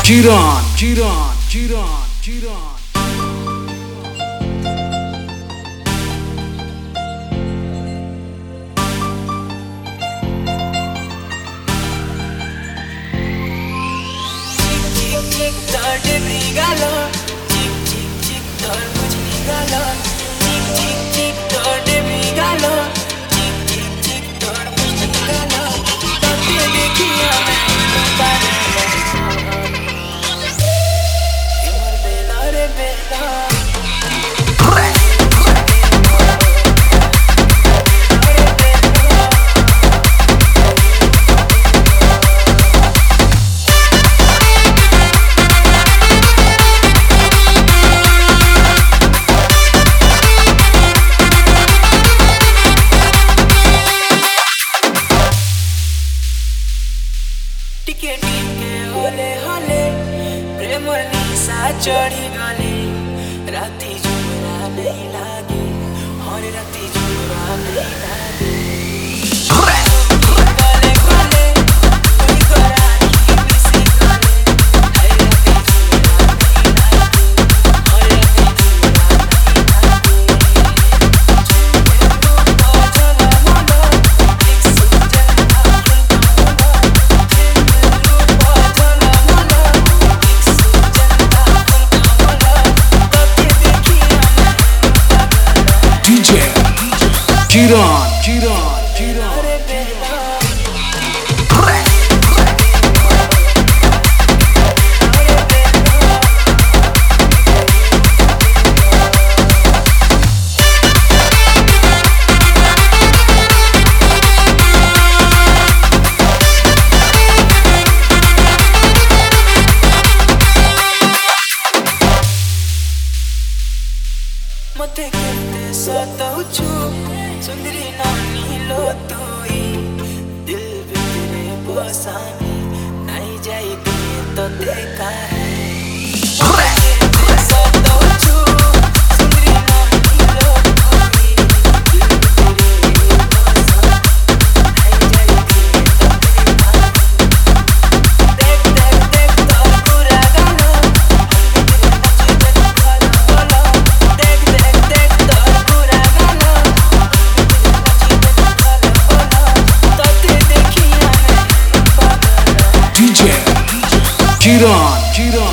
Jiran. चढ़ी गले राती जुड़ा नहीं लागे और राती जुड़ा नहीं लागे Jiran. मते केते सताऊ छु सुंदरी नानी लो तुई दिल भितरे बसानी नहीं जाई दिए तो देखा है सताऊ छु सुंदरी नानी लो तुई दिल भितरे बसानी नहीं जाई दिए तो देखा है देख तो पूरा गाना Jiran.